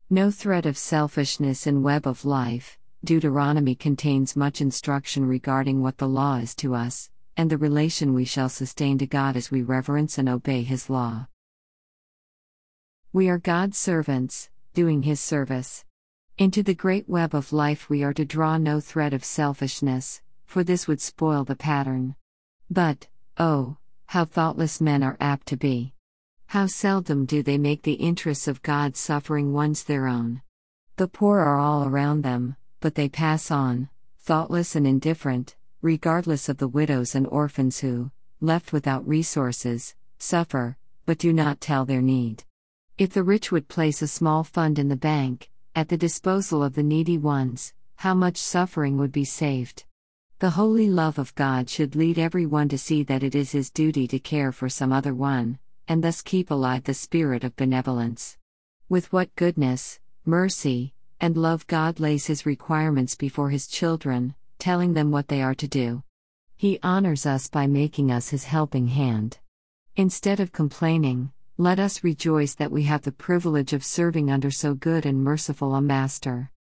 No thread of selfishness in web of life. Deuteronomy contains much instruction regarding what the law is to us, and the relation we shall sustain to God as we reverence and obey His law. We are God's servants, doing His service. Into the great web of life we are to draw no thread of selfishness, for this would spoil the pattern. But, oh, how thoughtless men are apt to be! How seldom do they make the interests of God's suffering ones their own. The poor are all around them, but they pass on, thoughtless and indifferent, regardless of the widows and orphans who, left without resources, suffer, but do not tell their need. If the rich would place a small fund in the bank, at the disposal of the needy ones, how much suffering would be saved. The holy love of God should lead everyone to see that it is his duty to care for some other one, and thus keep alive the spirit of benevolence. With what goodness, mercy, and love God lays His requirements before His children, telling them what they are to do. He honors us by making us His helping hand. Instead of complaining, let us rejoice that we have the privilege of serving under so good and merciful a Master.